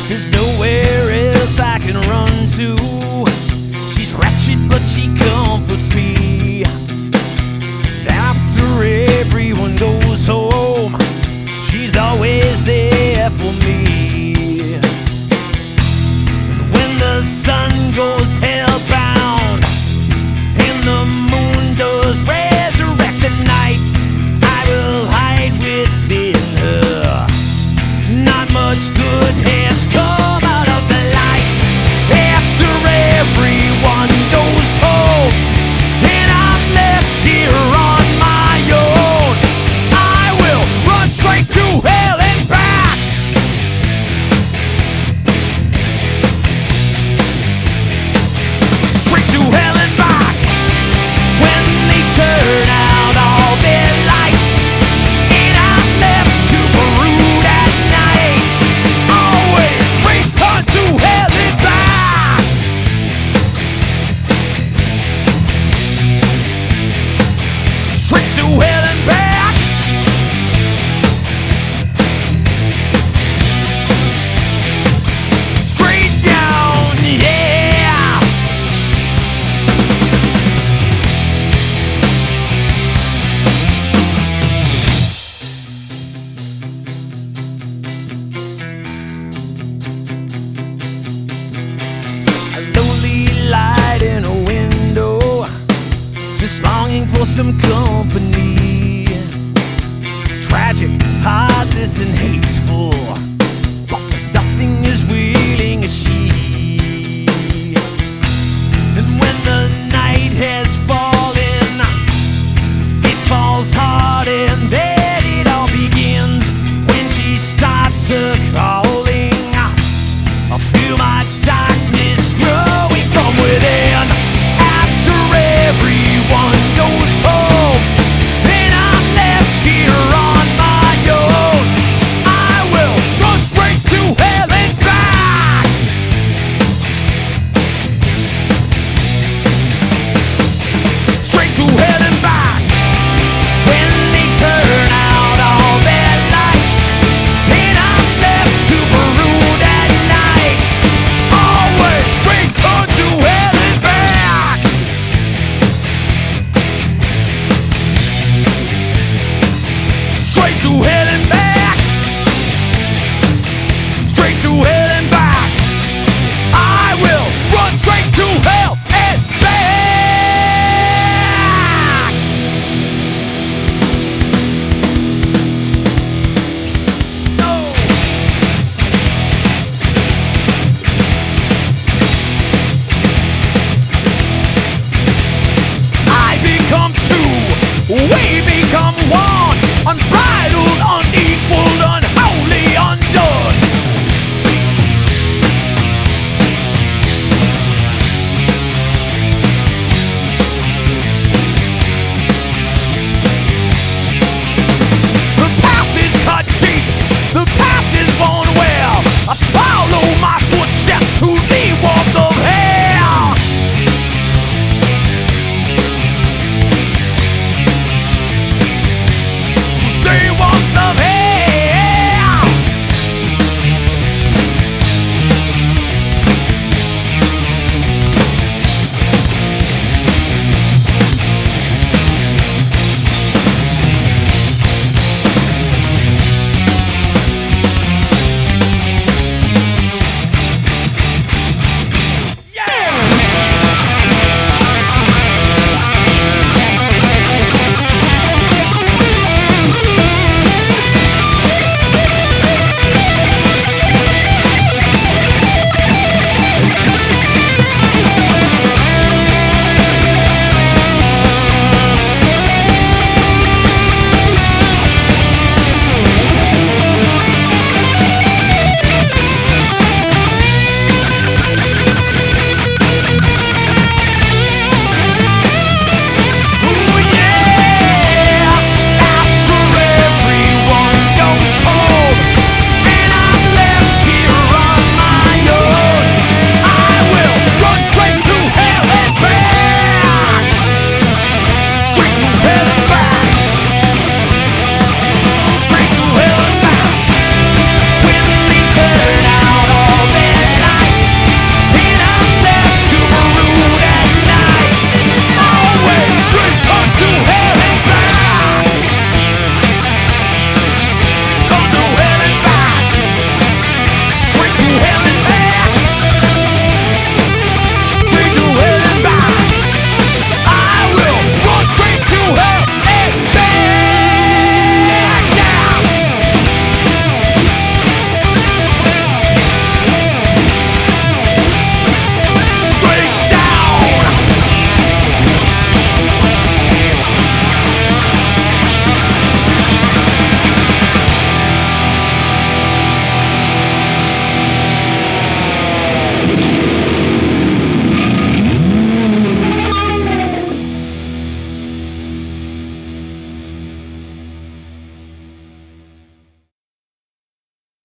There's nowhere else I can run to. She's wretched, but she comforts me. After everyone goes home, she's always there for me. And when the sun goes hellbound and the moon does resurrect the night, I will hide within her. Not much good has come out of the light. After everyone goes home and I'm left here on my own, I will run straight to hell and back. Straight to hell and back. When they turn out all their lights and I'm left to brood at night, always return to hell and back. Straight to hell and back. Straight down, yeah. A lonely light in a window, just longing for some company. Tragic, heartless, and hateful.